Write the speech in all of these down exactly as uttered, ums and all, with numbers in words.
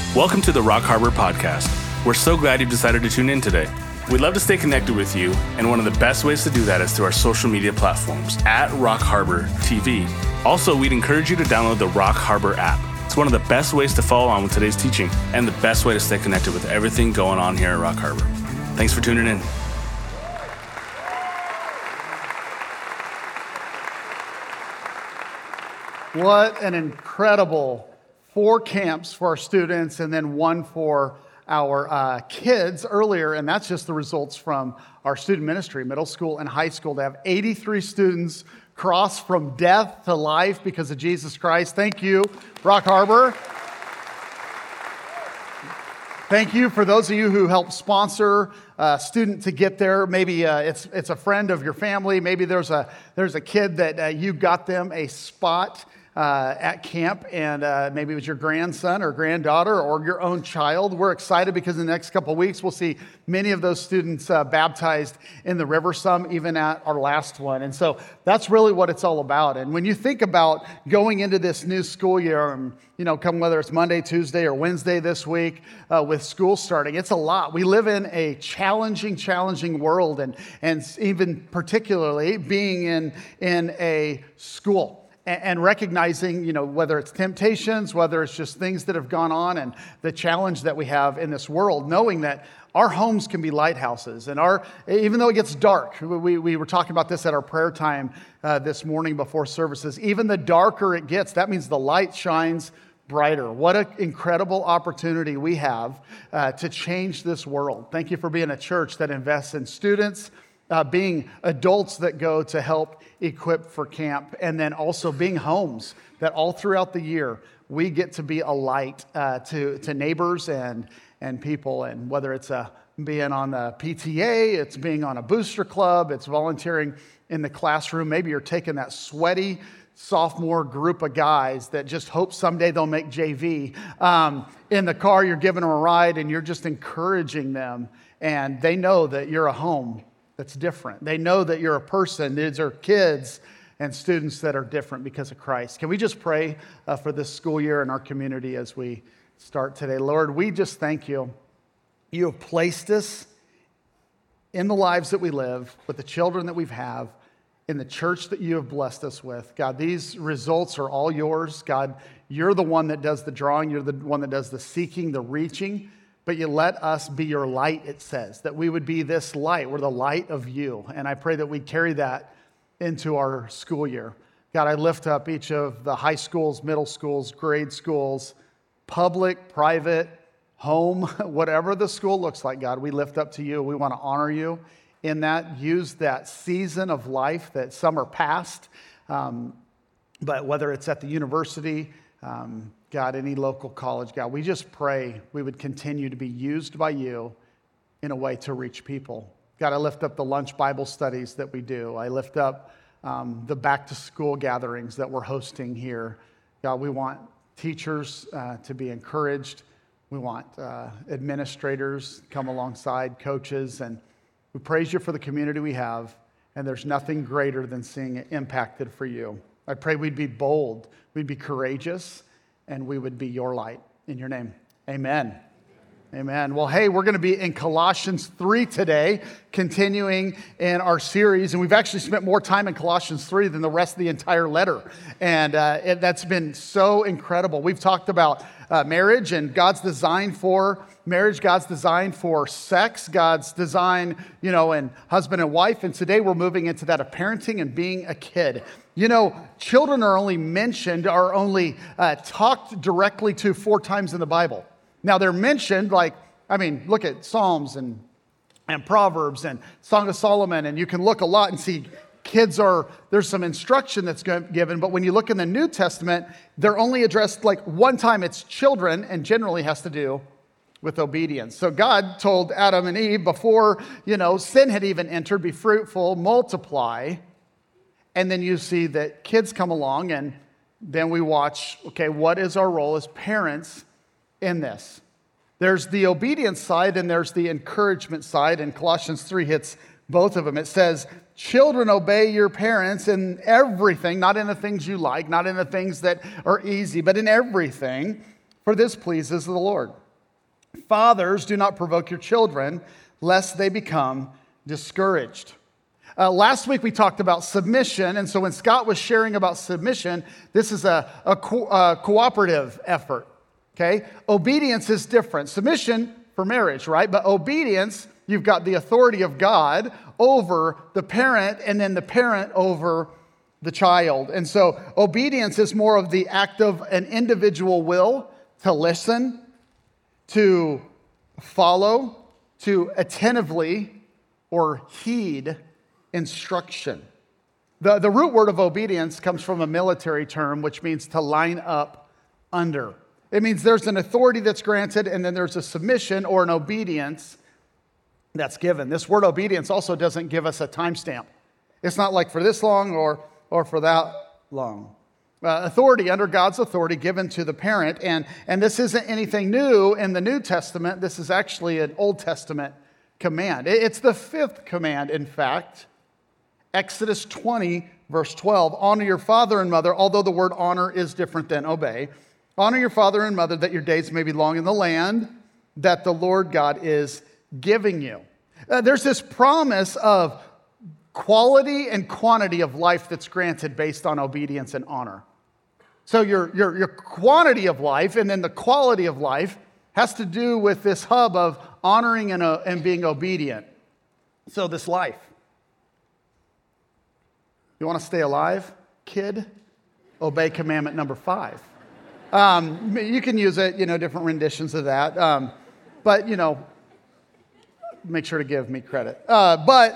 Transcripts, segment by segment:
Welcome to the Rock Harbor Podcast. We're so glad you've decided to tune in today. We'd love to stay connected with you, and one of the best ways to do that is through our social media platforms at Rock Harbor T V. Also, we'd encourage you to download the Rock Harbor app. It's one of the best ways to follow on with today's teaching and the best way to stay connected with everything going on here at Rock Harbor. Thanks for tuning in. What an incredible four camps for our students and then one for our uh, kids earlier, and that's just the results from our student ministry, middle school and high school. To have eighty-three students cross from death to life because of Jesus Christ. Thank you, Rock Harbor. Thank you for those of you who helped sponsor a student to get there. Maybe uh, it's it's a friend of your family. Maybe there's a there's a kid that uh, you got them a spot Uh, at camp, and uh, maybe it was your grandson or granddaughter or your own child. We're excited because in the next couple of weeks we'll see many of those students uh, baptized in the river, some even at our last one. And so that's really what it's all about. And when you think about going into this new school year, and, you know, come whether it's Monday, Tuesday, or Wednesday this week uh, with school starting, it's a lot. We live in a challenging, challenging world, and and even particularly being in in a school. And recognizing, you know, whether it's temptations, whether it's just things that have gone on and the challenge that we have in this world, knowing that our homes can be lighthouses. And our, even though it gets dark, we, we were talking about this at our prayer time uh, this morning before services, even the darker it gets, that means the light shines brighter. What an incredible opportunity we have uh, to change this world. Thank you for being a church that invests in students, Uh, being adults that go to help equip for camp, and then also being homes that all throughout the year we get to be a light uh, to, to neighbors and, and people. And whether it's a, being on the P T A, it's being on a booster club, it's volunteering in the classroom. Maybe you're taking that sweaty sophomore group of guys that just hope someday they'll make J V. Um, in the car, you're giving them a ride and you're just encouraging them, and they know that you're a home that's different. They know that you're a person. These are kids and students that are different because of Christ. Can we just pray uh, for this school year in our community as we start today? Lord, we just thank you. You have placed us in the lives that we live, with the children that we have, in the church that you have blessed us with. God, these results are all yours. God, you're the one that does the drawing. You're the one that does the seeking, the reaching. But you let us be your light, it says, that we would be this light. We're the light of you. And I pray that we carry that into our school year. God, I lift up each of the high schools, middle schools, grade schools, public, private, home, whatever the school looks like, God, we lift up to you. We want to honor you in that. Use that season of life that some are past, um, but whether it's at the university, um, God, any local college, God, we just pray we would continue to be used by you in a way to reach people. God, I lift up the lunch Bible studies that we do. I lift up um, the back-to-school gatherings that we're hosting here. God, we want teachers uh, to be encouraged. We want uh, administrators come alongside, coaches, and we praise you for the community we have, and there's nothing greater than seeing it impacted for you. I pray we'd be bold, we'd be courageous, and we would be your light. In your name, amen. Amen. Well, hey, we're going to be in Colossians three today, continuing in our series. And we've actually spent more time in Colossians three than the rest of the entire letter. And uh, it, that's been so incredible. We've talked about uh, marriage and God's design for marriage, God's design for sex, God's design, you know, and husband and wife. And today we're moving into that of parenting and being a kid. You know, children are only mentioned, are only uh, talked directly to four times in the Bible. Now, they're mentioned, like, I mean, look at Psalms and, and Proverbs and Song of Solomon, and you can look a lot and see kids are, there's some instruction that's given, but when you look in the New Testament, they're only addressed like one time. It's children, and generally has to do with obedience. So God told Adam and Eve before, you know, sin had even entered, be fruitful, multiply, and then you see that kids come along, and then we watch, okay, what is our role as parents in this? There's the obedience side and there's the encouragement side, and Colossians three hits both of them. It says, children, obey your parents in everything, not in the things you like, not in the things that are easy, but in everything. for this pleases the Lord. Fathers, do not provoke your children, lest they become discouraged. Uh, last week we talked about submission, and so when Scott was sharing about submission, this is a, a, co- a cooperative effort, okay? Obedience is different. Submission for marriage, right? But obedience, you've got the authority of God over the parent, and then the parent over the child. And so obedience is more of the act of an individual will to listen, to follow, to attentively or heed instruction. The, the root word of obedience comes from a military term, which means to line up under. It means there's an authority that's granted, and then there's a submission or an obedience that's given. This word obedience also doesn't give us a timestamp. It's not like for this long or, or for that long. Uh, authority, under God's authority given to the parent. And, and this isn't anything new in the New Testament. This is actually an Old Testament command. It, it's the fifth command, in fact. Exodus twenty, verse twelve. Honor your father and mother, although the word honor is different than obey. Honor your father and mother, that your days may be long in the land that the Lord God is giving you. Uh, there's this promise of quality and quantity of life that's granted based on obedience and honor. So your, your, your quantity of life and then the quality of life has to do with this hub of honoring and, uh, and being obedient. So this life. You want to stay alive, kid? Obey commandment number five. Um, you can use it, you know, different renditions of that. Um, but, you know, make sure to give me credit. Uh, but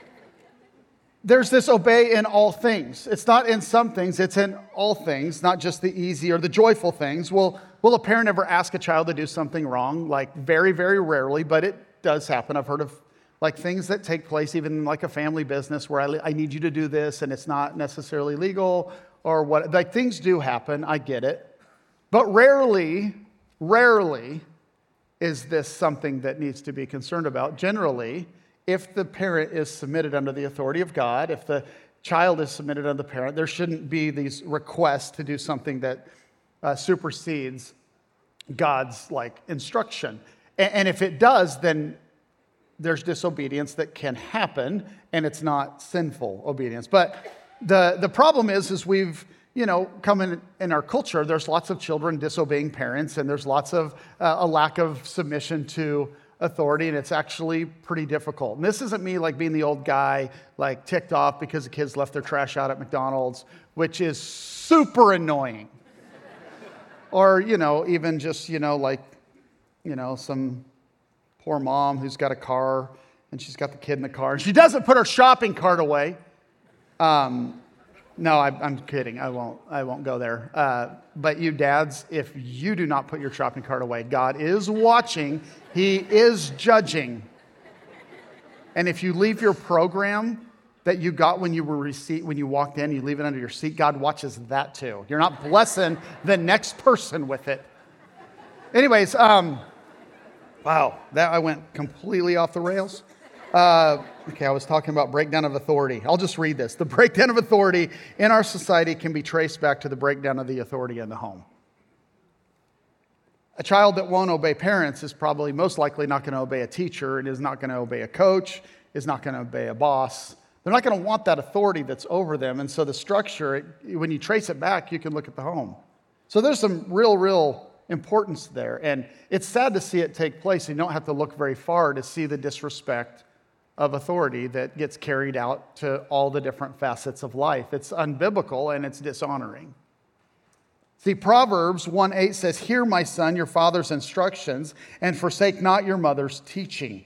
there's this obey in all things. It's not in some things, it's in all things, not just the easy or the joyful things. Will, will a parent ever ask a child to do something wrong? Like very, very rarely, but it does happen. I've heard of like things that take place even in like a family business where I, I need you to do this and it's not necessarily legal or what. Like things do happen, I get it. But rarely, rarely is this something that needs to be concerned about. Generally, if the parent is submitted under the authority of God, if the child is submitted under the parent, there shouldn't be these requests to do something that uh, supersedes God's like instruction. And, and if it does, then there's disobedience that can happen, and it's not sinful obedience. But the, the problem is, is we've, you know, come in, in our culture, there's lots of children disobeying parents, and there's lots of uh, a lack of submission to authority, and it's actually pretty difficult. And this isn't me like being the old guy, like ticked off because the kids left their trash out at McDonald's, which is super annoying. Or, you know, even just, you know, like, you know, some poor mom who's got a car and she's got the kid in the car and she doesn't put her shopping cart away. Um, no, I, I'm kidding. I won't. I won't go there. Uh, but you dads, if you do not put your shopping cart away, God is watching. He is judging. And if you leave your program that you got when you were receipt when you walked in, you leave it under your seat, God watches that too. You're not blessing the next person with it. Anyways, um, wow, that I went completely off the rails. Uh, okay, I was talking about breakdown of authority. I'll just read this. The breakdown of authority in our society can be traced back to the breakdown of the authority in the home. A child that won't obey parents is probably most likely not going to obey a teacher and is not going to obey a coach, is not going to obey a boss. They're not going to want that authority that's over them. And so the structure, it, when you trace it back, you can look at the home. So there's some real, real importance there. And it's sad to see it take place. You don't have to look very far to see the disrespect of authority that gets carried out to all the different facets of life. It's unbiblical and it's dishonoring. See, Proverbs one eight says, "Hear, my son, your father's instructions, and forsake not your mother's teaching."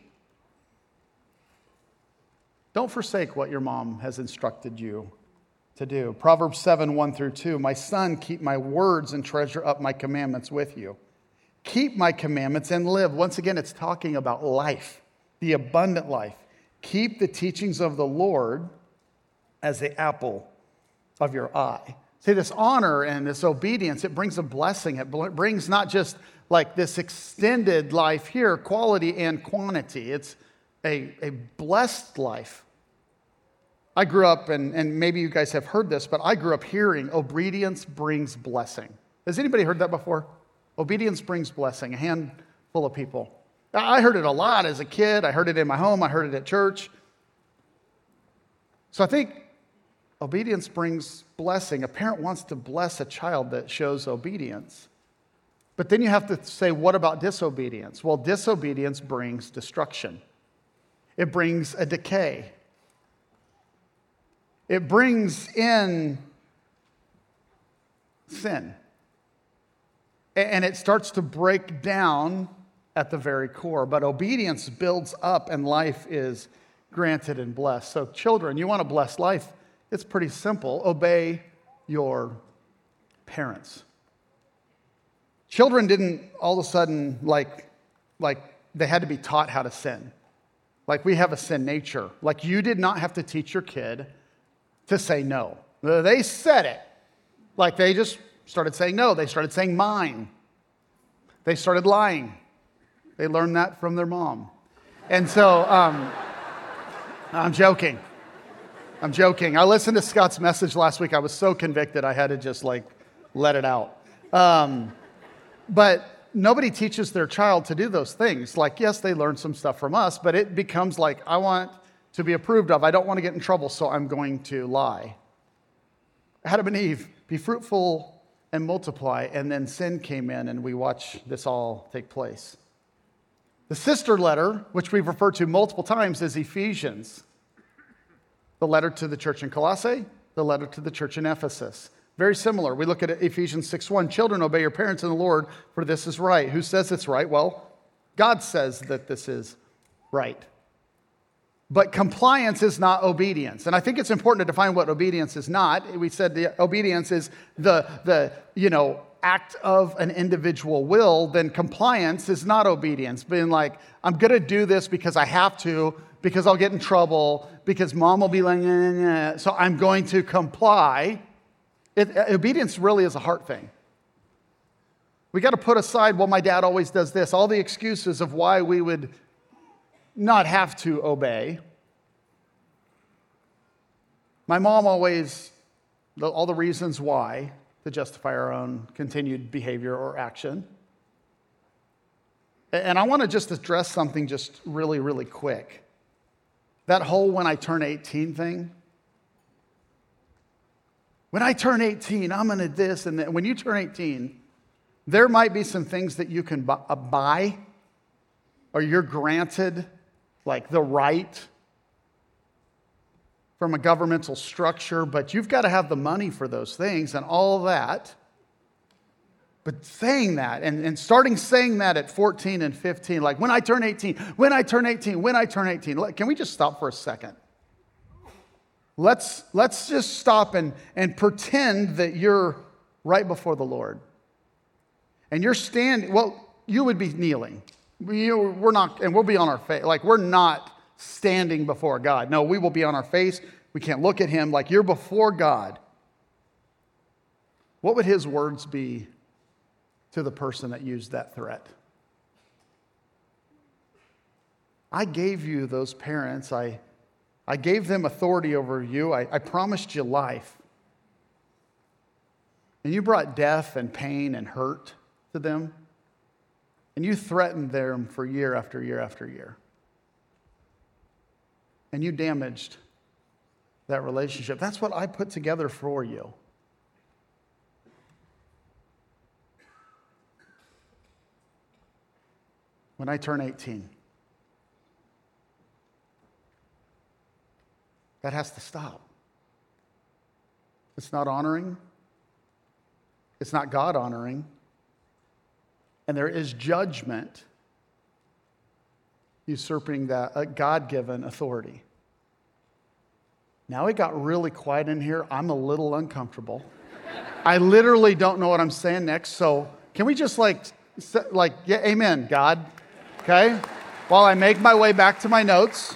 Don't forsake what your mom has instructed you to do. Proverbs seven one through two, "My son, keep my words and treasure up my commandments with you. Keep my commandments and live." Once again, it's talking about life, the abundant life. "Keep the teachings of the Lord as the apple of your eye." See, this honor and this obedience, it brings a blessing. It brings not just like this extended life here, quality and quantity. It's a, a blessed life. I grew up, and, and maybe you guys have heard this, but I grew up hearing obedience brings blessing. Has anybody heard that before? Obedience brings blessing, a handful of people. I heard it a lot as a kid. I heard it in my home. I heard it at church. So I think obedience brings blessing. A parent wants to bless a child that shows obedience. But then you have to say, what about disobedience? Well, disobedience brings destruction. It brings a decay. It brings in sin. And it starts to break down at the very core. But obedience builds up and life is granted and blessed. So children, you want to bless life? It's pretty simple. Obey your parents. Children didn't all of a sudden, like, like they had to be taught how to sin. Like we have a sin nature. Like you did not have to teach your kid to say no. They said it. Like they just started saying no. They started saying mine. They started lying. They learned that from their mom. And so, um, I'm joking. I'm joking. I listened to Scott's message last week. I was so convicted I had to just like let it out. Um, but nobody teaches their child to do those things. Like, yes, they learn some stuff from us, but it becomes like, I want to be approved of. I don't want to get in trouble, so I'm going to lie. Adam and Eve, be fruitful and multiply, and then sin came in, and we watch this all take place. The sister letter, which we've referred to multiple times, is Ephesians. The letter to the church in Colossae, the letter to the church in Ephesus. Very similar. We look at Ephesians six one. Children, obey your parents in the Lord, for this is right. Who says it's right? Well, God says that this is right. But compliance is not obedience. And I think it's important to define what obedience is not. We said the obedience is the, the you know, act of an individual will. Then compliance is not obedience. Being like, I'm going to do this because I have to, because I'll get in trouble, because mom will be like, nah, nah, so I'm going to comply. It, obedience really is a heart thing. We got to put aside, well, my dad always does this, all the excuses of why we would not have to obey. My mom always, all the reasons why to justify our own continued behavior or action. And I want to just address something just really, really quick. That whole when I turn eighteen thing. When I turn eighteen, I'm going to this and that. When you turn eighteen, there might be some things that you can buy or you're granted like the right from a governmental structure, but you've got to have the money for those things and all of that. But saying that and, and starting saying that at fourteen and fifteen, like when I turn eighteen, when I turn eighteen, when I turn eighteen, can we just stop for a second? Let's, let's just stop and, and pretend that you're right before the Lord. And you're standing, well, you would be kneeling. We, we're not, and we'll be on our face. Like, we're not standing before God. No, we will be on our face. We can't look at him. Like, you're before God. What would his words be to the person that used that threat? I gave you those parents. I, I gave them authority over you. I, I promised you life. And you brought death and pain and hurt to them. And you threatened them for year after year after year. And you damaged that relationship. That's what I put together for you. When I turn eighteen, that has to stop. It's not honoring. It's not God honoring. And there is judgment usurping that uh, God-given authority. Now it got really quiet in here. I'm a little uncomfortable. I literally don't know what I'm saying next. So can we just like, like, yeah, amen, God. Okay? While I make my way back to my notes.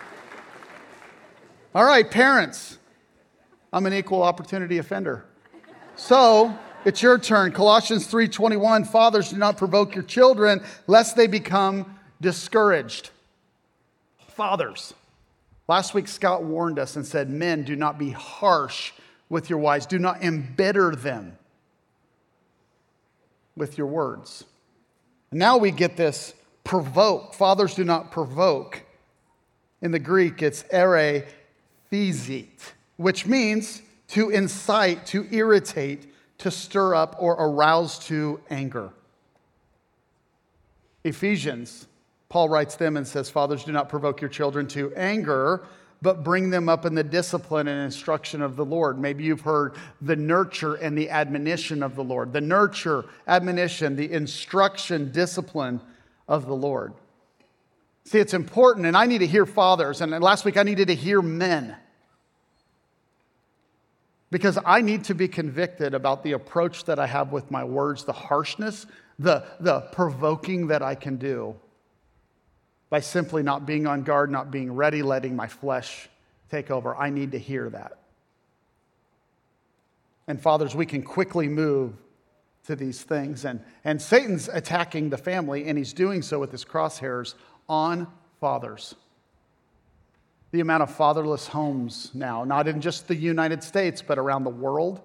All right, parents. I'm an equal opportunity offender. So it's your turn. Colossians three twenty-one, fathers, do not provoke your children, lest they become discouraged. Fathers. Last week, Scott warned us and said, men, do not be harsh with your wives. Do not embitter them. with your words. And now we get this provoke. Fathers do not provoke. In the Greek, it's ere thesite, which means to incite, to irritate, to stir up, or arouse to anger. Ephesians, Paul writes them and says, fathers, do not provoke your children to anger, but bring them up in the discipline and instruction of the Lord. Maybe you've heard the nurture and the admonition of the Lord. The nurture, admonition, the instruction, discipline of the Lord. See, it's important, and I need to hear fathers, and last week I needed to hear men. Because I need to be convicted about the approach that I have with my words, the harshness, the, the provoking that I can do by simply not being on guard, not being ready, letting my flesh take over. I need to hear that. And fathers, we can quickly move to these things. And, and Satan's attacking the family, and he's doing so with his crosshairs on fathers. The amount of fatherless homes now, not in just the United States, but around the world.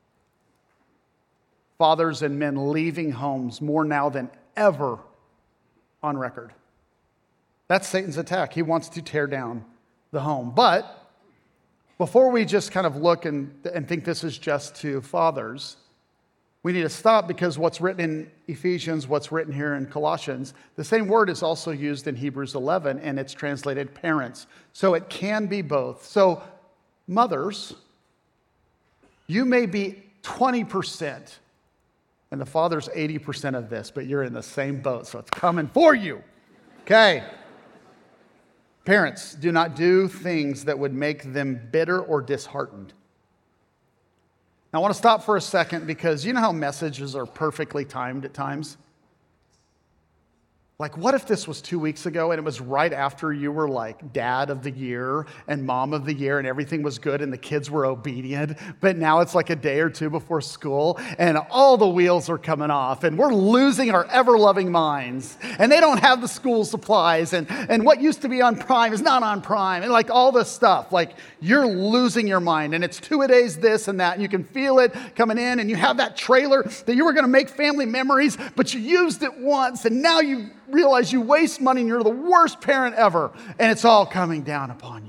Fathers and men leaving homes more now than ever on record. That's Satan's attack. He wants to tear down the home. But before we just kind of look and, and think this is just to fathers, we need to stop, because what's written in Ephesians, what's written here in Colossians, the same word is also used in Hebrews eleven, and it's translated parents. So it can be both. So mothers, you may be twenty percent, and the father's eighty percent of this, but you're in the same boat, so it's coming for you. Okay. Parents, do not do things that would make them bitter or disheartened. Now, I want to stop for a second, because you know how messages are perfectly timed at times? Like, what if this was two weeks ago and it was right after you were like dad of the year and mom of the year and everything was good and the kids were obedient, but now it's like a day or two before school and all the wheels are coming off and we're losing our ever-loving minds and they don't have the school supplies and, and what used to be on Prime is not on Prime and like all this stuff. Like, you're losing your mind and it's two-a-days this and that and you can feel it coming in and you have that trailer that you were going to make family memories, but you used it once and now you realize you waste money and you're the worst parent ever, and it's all coming down upon you.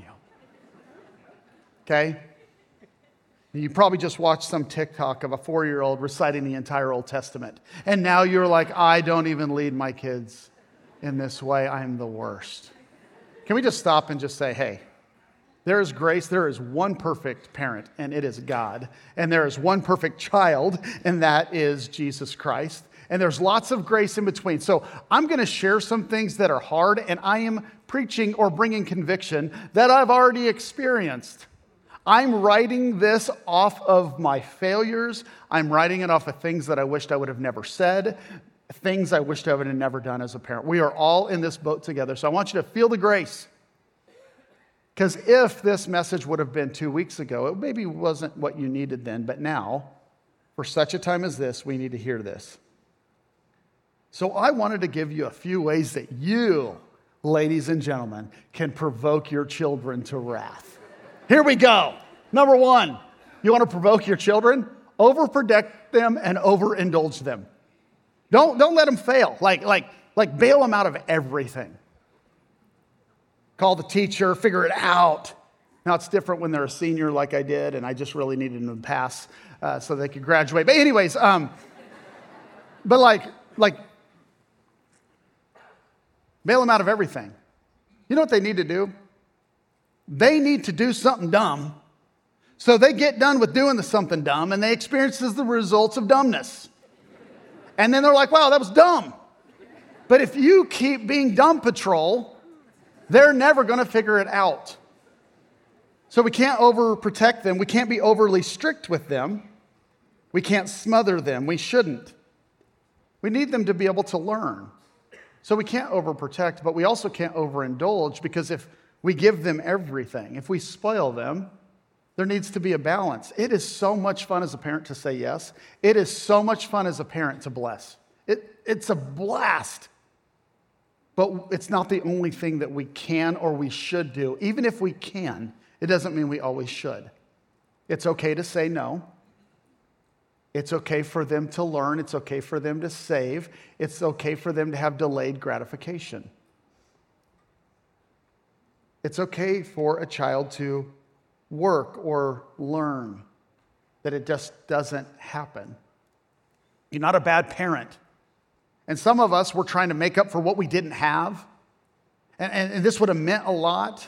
Okay? You probably just watched some TikTok of a four-year-old reciting the entire Old Testament, and now you're like, I don't even lead my kids in this way. I'm the worst. Can we just stop and just say, hey, there is grace. There is one perfect parent, and it is God. And there is one perfect child, and that is Jesus Christ. And there's lots of grace in between. So I'm going to share some things that are hard, and I am preaching or bringing conviction that I've already experienced. I'm writing this off of my failures. I'm writing it off of things that I wished I would have never said, things I wished I would have never done as a parent. We are all in this boat together. So I want you to feel the grace. Because if this message would have been two weeks ago, it maybe wasn't what you needed then. But now, for such a time as this, we need to hear this. So I wanted to give you a few ways that you, ladies and gentlemen, can provoke your children to wrath. Here we go. Number one, you want to provoke your children? Overprotect them and overindulge them. Don't, don't let them fail. Like, like, like bail them out of everything. Call the teacher, figure it out. Now, it's different when they're a senior like I did, and I just really needed them to pass uh, so they could graduate. But anyways, um, but like, like, bail them out of everything. You know what they need to do? They need to do something dumb so they get done with doing the something dumb and they experience the results of dumbness. And then they're like, wow, that was dumb. But if you keep being dumb patrol, they're never going to figure it out. So we can't overprotect them. We can't be overly strict with them. We can't smother them. We shouldn't. We need them to be able to learn. So we can't overprotect, but we also can't overindulge, because if we give them everything, if we spoil them, there needs to be a balance. It is so much fun as a parent to say yes. It is so much fun as a parent to bless. It, it's a blast. But it's not the only thing that we can or we should do. Even if we can, it doesn't mean we always should. It's okay to say no. It's okay for them to learn. It's okay for them to save. It's okay for them to have delayed gratification. It's okay for a child to work or learn, that it just doesn't happen. You're not a bad parent. And some of us, we're trying to make up for what we didn't have. And, and, and this would have meant a lot.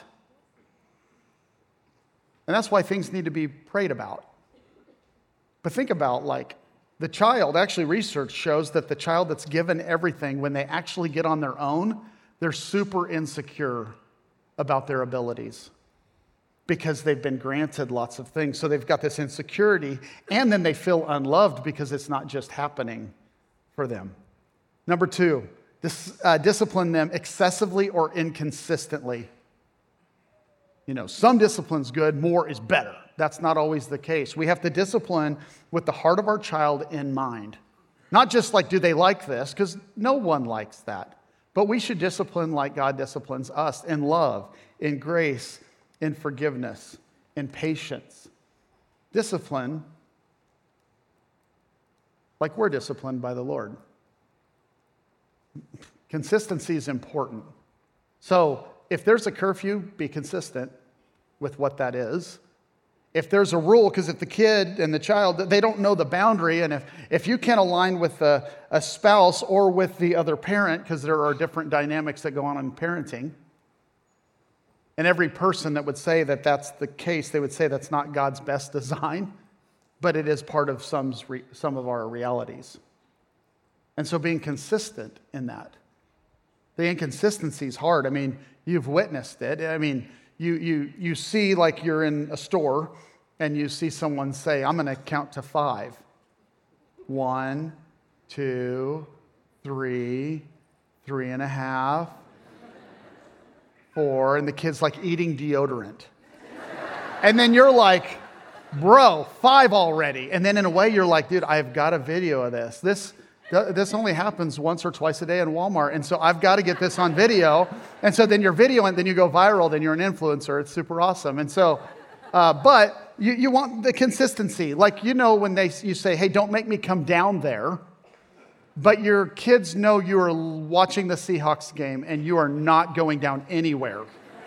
And that's why things need to be prayed about. But think about, like, the child, actually research shows that the child that's given everything, when they actually get on their own, they're super insecure about their abilities because they've been granted lots of things. So they've got this insecurity, and then they feel unloved because it's not just happening for them. Number two, dis, uh, discipline them excessively or inconsistently. You know, some discipline's good, more is better. That's not always the case. We have to discipline with the heart of our child in mind. Not just like, do they like this? Because no one likes that. But we should discipline like God disciplines us, in love, in grace, in forgiveness, in patience. Discipline like we're disciplined by the Lord. Consistency is important. So if there's a curfew, be consistent with what that is. If there's a rule, because if the kid and the child, they don't know the boundary, and if, if you can't align with a, a spouse or with the other parent, because there are different dynamics that go on in parenting, and every person that would say that that's the case, they would say that's not God's best design, but it is part of some, some of our realities. And so being consistent in that. The inconsistency is hard. I mean, you've witnessed it. I mean, you you you see, like, you're in a store and you see someone say, I'm going to count to five. One, two, three, three and a half, four, and the kid's like eating deodorant. And then you're like, bro, five already. And then in a way you're like, dude, I've got a video of this. This This only happens once or twice a day in Walmart, and so I've got to get this on video. And so then you're videoing, then you go viral, then you're an influencer. It's super awesome. And so, uh, but you, you want the consistency. Like, you know, when they you say, hey, don't make me come down there, but your kids know you are watching the Seahawks game and you are not going down anywhere.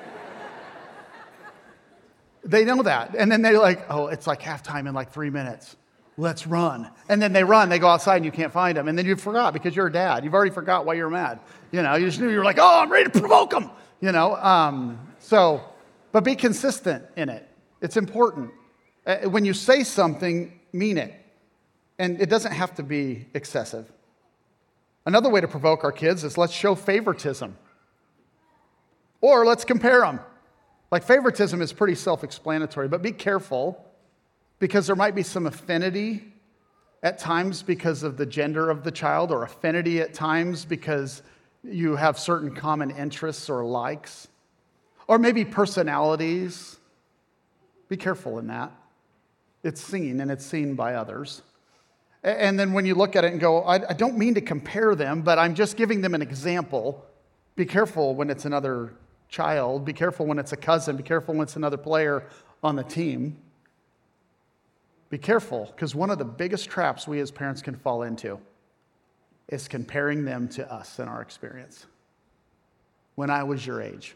They know that. And then they're like, oh, it's like halftime in like three minutes. Let's run. And then they run, they go outside and you can't find them. And then you forgot because you're a dad. You've already forgot why you're mad. You know, you just knew you were like, oh, I'm ready to provoke them. You know, um, so, but be consistent in it. It's important. Uh, when you say something, mean it. And it doesn't have to be excessive. Another way to provoke our kids is let's show favoritism. Or let's compare them. Like, favoritism is pretty self-explanatory, but be careful, because there might be some affinity at times because of the gender of the child, or affinity at times because you have certain common interests or likes, or maybe personalities. Be careful in that. It's seen, and it's seen by others. And then when you look at it and go, I, I don't mean to compare them, but I'm just giving them an example. Be careful when it's another child. Be careful when it's a cousin. Be careful when it's another player on the team. Be careful, because one of the biggest traps we as parents can fall into is comparing them to us in our experience. When I was your age.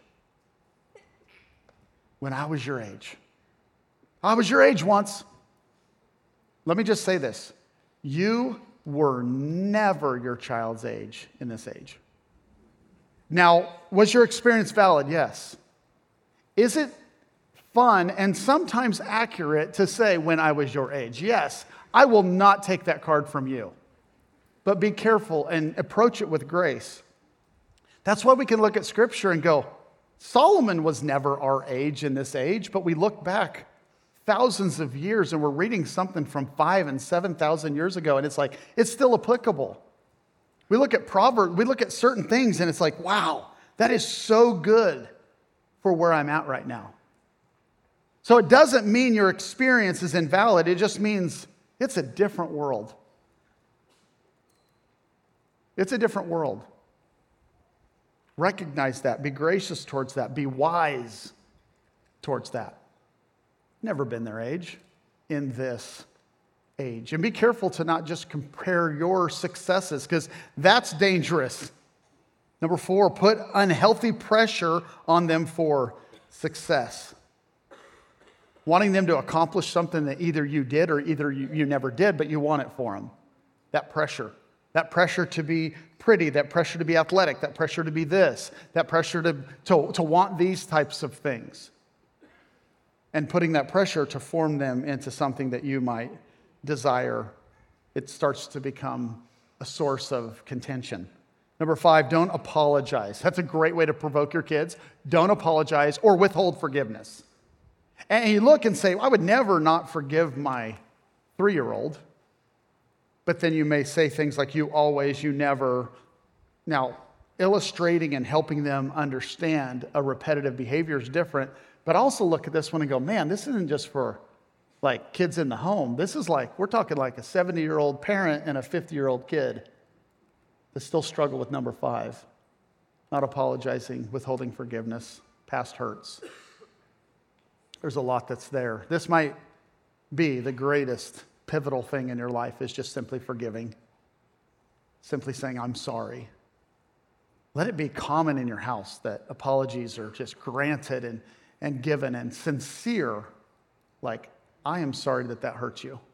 When I was your age. I was your age once. Let me just say this. You were never your child's age in this age. Now, was your experience valid? Yes. Is it fun and sometimes accurate to say when I was your age? Yes, I will not take that card from you. But be careful and approach it with grace. That's why we can look at Scripture and go, Solomon was never our age in this age, but we look back thousands of years and we're reading something from five and seven thousand years ago, and it's like, it's still applicable. We look at Proverbs, we look at certain things, and it's like, wow, that is so good for where I'm at right now. So it doesn't mean your experience is invalid. It just means it's a different world. It's a different world. Recognize that. Be gracious towards that. Be wise towards that. Never been their age in this age. And be careful to not just compare your successes, because that's dangerous. Number four, put unhealthy pressure on them for success. Wanting them to accomplish something that either you did or either you, you never did, but you want it for them. That pressure. That pressure to be pretty, that pressure to be athletic, that pressure to be this, that pressure to, to, to want these types of things. And putting that pressure to form them into something that you might desire, it starts to become a source of contention. Number five, don't apologize. That's a great way to provoke your kids. Don't apologize or withhold forgiveness. And you look and say, I would never not forgive my three-year-old. But then you may say things like, you always, you never. Now, illustrating and helping them understand a repetitive behavior is different. But also look at this one and go, man, this isn't just for like kids in the home. This is like, we're talking like a seventy-year-old parent and a fifty-year-old kid that still struggle with number five. Not apologizing, withholding forgiveness, past hurts. There's a lot that's there. This might be the greatest pivotal thing in your life, is just simply forgiving. Simply saying, I'm sorry. Let it be common in your house that apologies are just granted and, and given and sincere. Like, I am sorry that that hurt you.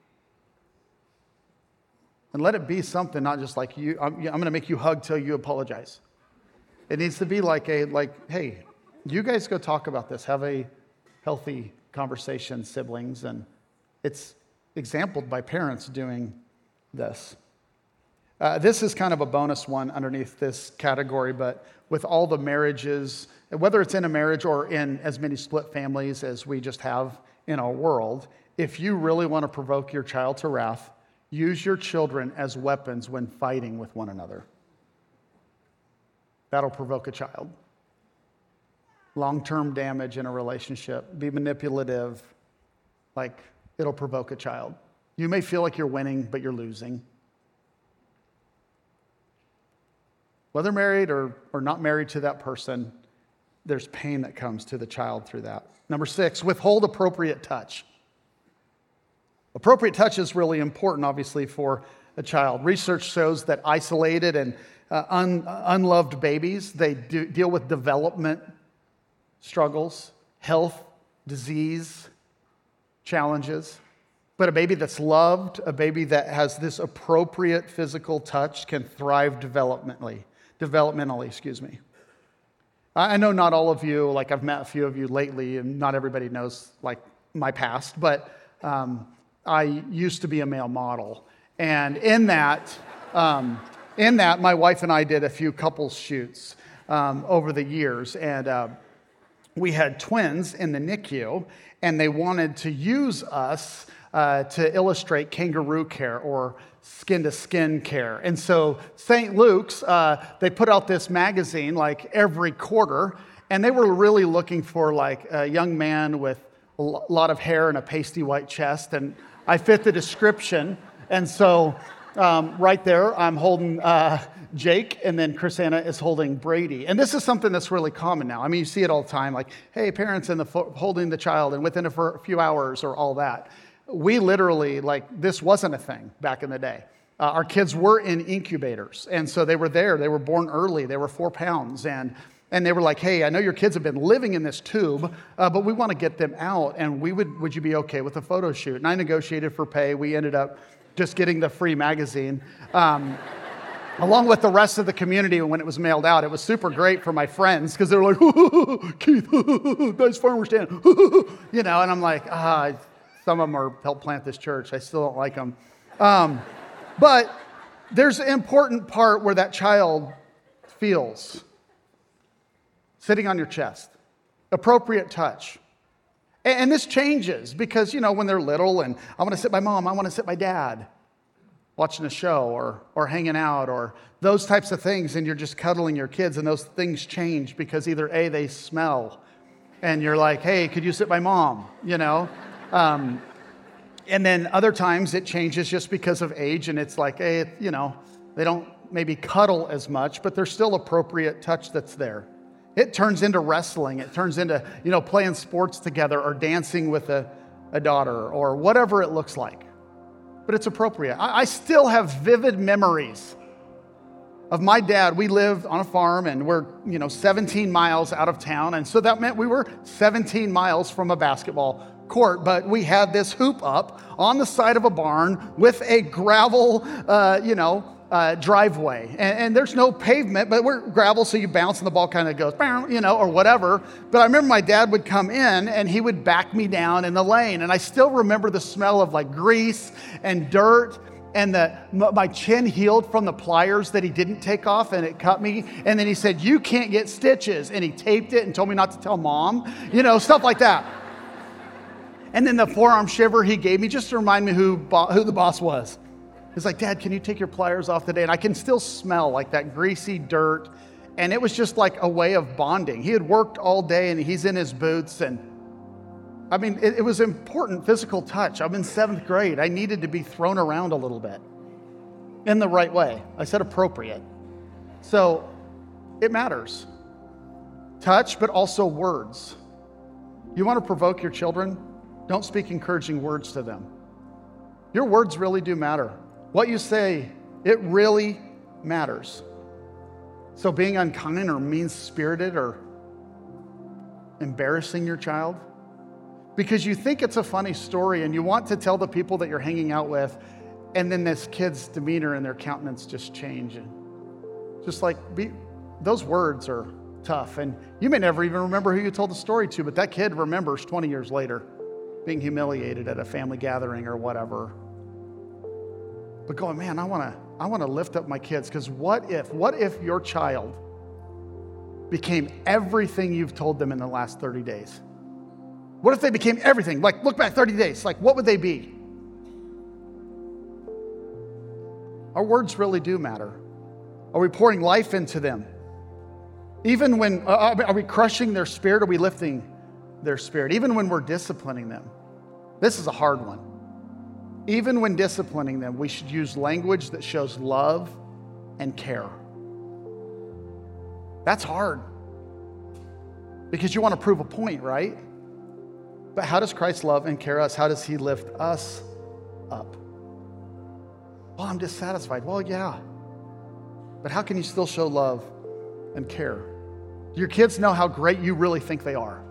And let it be something not just like, you. I'm, I'm going to make you hug till you apologize. It needs to be like a, like, hey, you guys go talk about this. Have a healthy conversation, siblings. And it's exampled by parents doing this. Uh, this is kind of a bonus one underneath this category, but with all the marriages, whether it's in a marriage or in as many split families as we just have in our world, if you really want to provoke your child to wrath, use your children as weapons when fighting with one another. That'll provoke a child. Long-term damage in a relationship, be manipulative, like it'll provoke a child. You may feel like you're winning, but you're losing. Whether married or, or not married to that person, there's pain that comes to the child through that. Number six, withhold appropriate touch. Appropriate touch is really important, obviously, for a child. Research shows that isolated and uh, un, unloved babies, they do, deal with development struggles, health, disease, challenges. But a baby that's loved, a baby that has this appropriate physical touch can thrive developmentally, developmentally, excuse me. I know not all of you, like I've met a few of you lately, and not everybody knows like my past, but um, I used to be a male model. And in that, um, in that, my wife and I did a few couples shoots um, over the years, and uh, we had twins in the N I C U, and they wanted to use us uh, to illustrate kangaroo care or skin-to-skin care. And so Saint Luke's, uh, they put out this magazine like every quarter, and they were really looking for like a young man with a lot of hair and a pasty white chest, and I fit the description. And so um, right there, I'm holding uh, Jake, and then Chris Anna is holding Brady. And this is something that's really common now. I mean, you see it all the time, like, hey, parents in the fo- holding the child, and within a, for a few hours or all that. We literally, like, this wasn't a thing back in the day. Uh, our kids were in incubators, and so they were there. They were born early. They were four pounds, and and they were like, hey, I know your kids have been living in this tube, uh, but we want to get them out, and we would, would you be okay with a photo shoot? And I negotiated for pay. We ended up just getting the free magazine, um, along with the rest of the community when it was mailed out. It was super great for my friends, because they were like, Keith, nice farmer stand, you know, and I'm like, ah, some of them are helped plant this church. I still don't like them. Um, but there's an important part where that child feels sitting on your chest, appropriate touch. And, and this changes because, you know, when they're little and I want to sit by mom, I want to sit by dad, watching a show or or hanging out or those types of things, and you're just cuddling your kids, and those things change because either A, they smell, and you're like, hey, could you sit by mom, you know? Um, and then other times it changes just because of age, and it's like, hey, you know, they don't maybe cuddle as much, but there's still appropriate touch that's there. It turns into wrestling. It turns into, you know, playing sports together or dancing with a, a daughter or whatever it looks like. but it's appropriate. I, I still have vivid memories of my dad. We lived on a farm and we're, you know, seventeen miles out of town. And so that meant we were seventeen miles from a basketball court, but we had this hoop up on the side of a barn with a gravel, uh, you know, uh, driveway. And, and there's no pavement, but we're gravel, so you bounce and the ball kind of goes, you know, or whatever. But I remember my dad would come in and he would back me down in the lane. And I still remember the smell of like grease and dirt. And the, my chin healed from the pliers that he didn't take off, and it cut me. And then he said, "You can't get stitches." And he taped it and told me not to tell mom, you know, stuff like that. And then the forearm shiver he gave me just to remind me who, who the boss was. He's like, "Dad, can you take your pliers off today?" And I can still smell like that greasy dirt. And it was just like a way of bonding. He had worked all day and he's in his boots, and I mean, it, it was important physical touch. I'm in seventh grade. I needed to be thrown around a little bit in the right way. I said appropriate. So it matters. Touch, but also words. You want to provoke your children? Don't speak encouraging words to them. Your words really do matter. What you say, it really matters. So being unkind or mean-spirited or embarrassing your child, because you think it's a funny story and you want to tell the people that you're hanging out with, and then this kid's demeanor and their countenance just change. And just like, be, those words are tough. And you may never even remember who you told the story to, but that kid remembers twenty years later being humiliated at a family gathering or whatever. But going, man, I want to I want to lift up my kids, because what if, what if your child became everything you've told them in the last thirty days? What if they became everything? Like, look back thirty days. Like, what would they be? Our words really do matter. Are we pouring life into them? Even when, uh, are we crushing their spirit? Or are we lifting their spirit? Even when we're disciplining them. This is a hard one. Even when disciplining them, we should use language that shows love and care. That's hard. Because you want to prove a point, right? But how does Christ love and care us? How does he lift us up? Well, I'm dissatisfied. Well, yeah. But how can you still show love and care? Do your kids know how great you really think they are?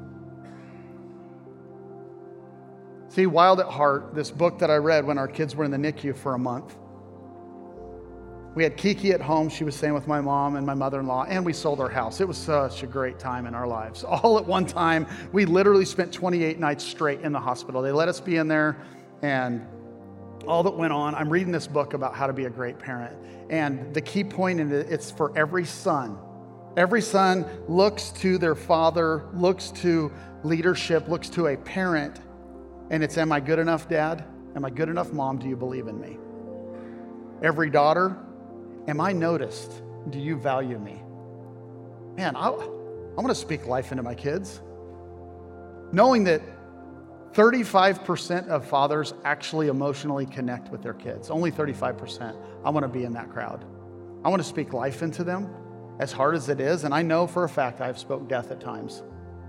See, Wild at Heart, this book that I read when our kids were in the N I C U for a month. We had Kiki at home. She was staying with my mom and my mother-in-law, and we sold our house. It was such a great time in our lives. All at one time, we literally spent twenty-eight nights straight in the hospital. They let us be in there, and all that went on. I'm reading this book about how to be a great parent, and the key point in it, it's for every son. Every son looks to their father, looks to leadership, looks to a parent, and it's, am I good enough, Dad? Am I good enough, Mom? Do you believe in me? Every daughter, am I noticed? Do you value me? Man, I, I want to speak life into my kids. Knowing that thirty-five percent of fathers actually emotionally connect with their kids. Only thirty-five percent. I want to be in that crowd. I want to speak life into them, as hard as it is. And I know for a fact I've spoke death at times.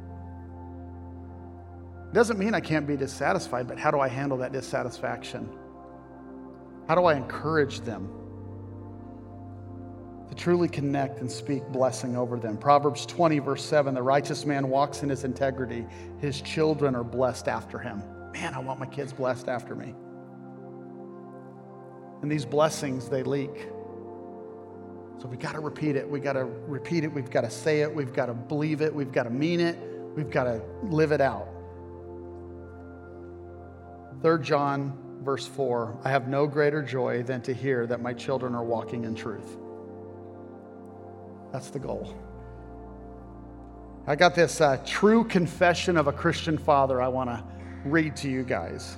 Doesn't mean I can't be dissatisfied, but how do I handle that dissatisfaction? How do I encourage them to truly connect and speak blessing over them? Proverbs twenty, verse seven, the righteous man walks in his integrity. His children are blessed after him. Man, I want my kids blessed after me. And these blessings, they leak. So we got to repeat it. We got to repeat it. We've got to say it. We've got to believe it. We've got to mean it. We've got to live it out. Third John, verse four, I have no greater joy than to hear that my children are walking in truth. That's the goal. I got this uh, true confession of a Christian father I want to read to you guys.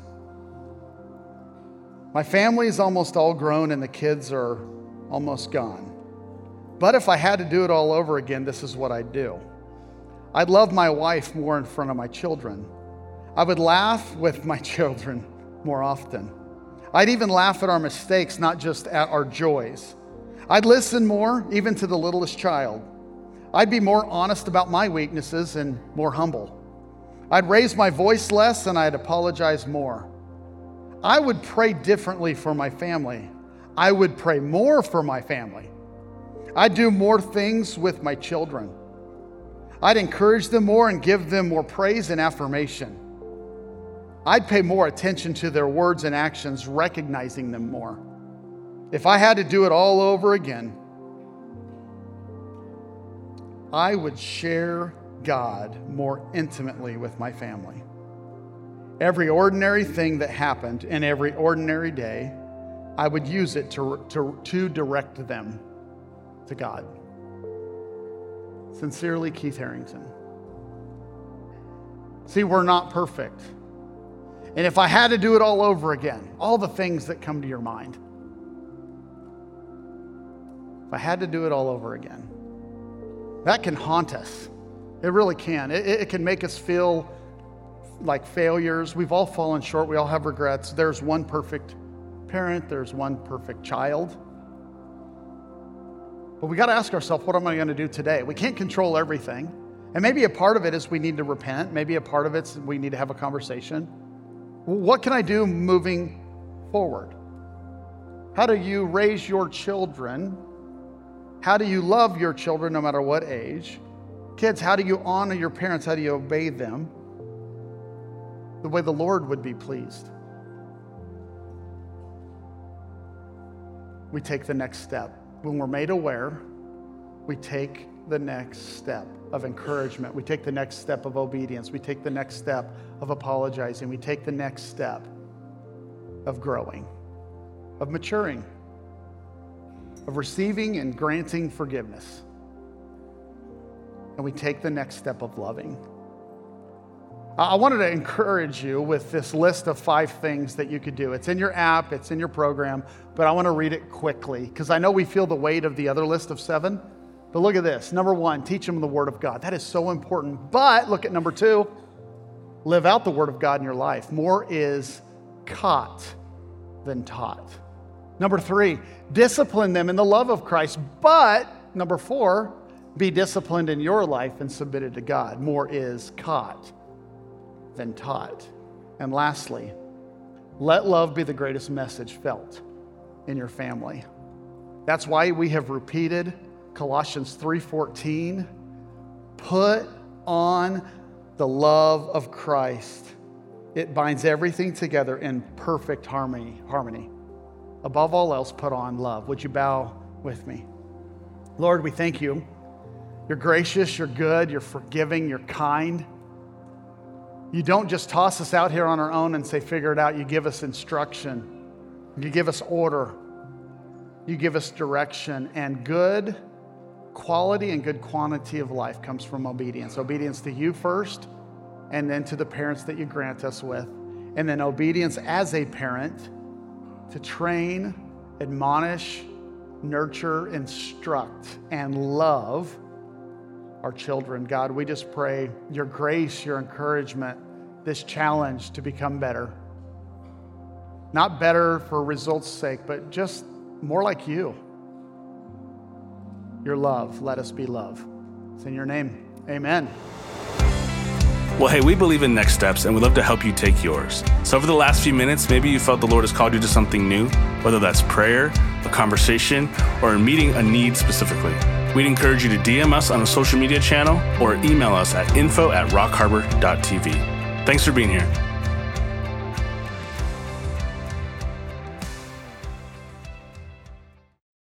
My family is almost all grown and the kids are almost gone. But if I had to do it all over again, this is what I'd do. I'd love my wife more in front of my children. I would laugh with my children more often. I'd even laugh at our mistakes, not just at our joys. I'd listen more, even to the littlest child. I'd be more honest about my weaknesses and more humble. I'd raise my voice less and I'd apologize more. I would pray differently for my family. I would pray more for my family. I'd do more things with my children. I'd encourage them more and give them more praise and affirmation. I'd pay more attention to their words and actions, recognizing them more. If I had to do it all over again, I would share God more intimately with my family. Every ordinary thing that happened in every ordinary day, I would use it to, to, to direct them to God. Sincerely, Keith Harrington. See, we're not perfect. And if I had to do it all over again, all the things that come to your mind, if I had to do it all over again, that can haunt us. It really can. It, it can make us feel like failures. We've all fallen short. We all have regrets. There's one perfect parent. There's one perfect child. But we got to ask ourselves, what am I going to do today? We can't control everything. And maybe a part of it is we need to repent. Maybe a part of it's we need to have a conversation. What can I do moving forward? How do you raise your children? How do you love your children no matter what age? Kids, how do you honor your parents? How do you obey them the way the Lord would be pleased? We take the next step. When we're made aware, we take the next step of encouragement. We take the next step of obedience. We take the next step of apologizing. We take the next step of growing, of maturing, of receiving and granting forgiveness. And we take the next step of loving. I wanted to encourage you with this list of five things that you could do. It's in your app, it's in your program, but I want to read it quickly because I know we feel the weight of the other list of seven. But look at this. Number one, teach them the Word of God. That is so important. But look at number two, live out the Word of God in your life. More is caught than taught. Number three, discipline them in the love of Christ. But number four, be disciplined in your life and submitted to God. More is caught than taught. And lastly, let love be the greatest message felt in your family. That's why we have repeated Colossians three fourteen. Put on the love of Christ. It binds everything together in perfect harmony. Harmony. Above all else, put on love. Would you bow with me? Lord, we thank you. You're gracious, you're good, you're forgiving, you're kind. You don't just toss us out here on our own and say, figure it out. You give us instruction. You give us order. You give us direction. And good quality and good quantity of life comes from obedience. Obedience to you first, and then to the parents that you grant us with. And then obedience as a parent to train, admonish, nurture, instruct, and love our children. God, we just pray your grace, your encouragement, this challenge to become better. Not better for results' sake, but just more like you. Your love, let us be love. It's in your name, amen. Well, hey, we believe in next steps and we'd love to help you take yours. So over the last few minutes, maybe you felt the Lord has called you to something new, whether that's prayer, a conversation, or meeting a need specifically. We'd encourage you to D M us on a social media channel or email us at info at rock harbor dot t v. Thanks for being here.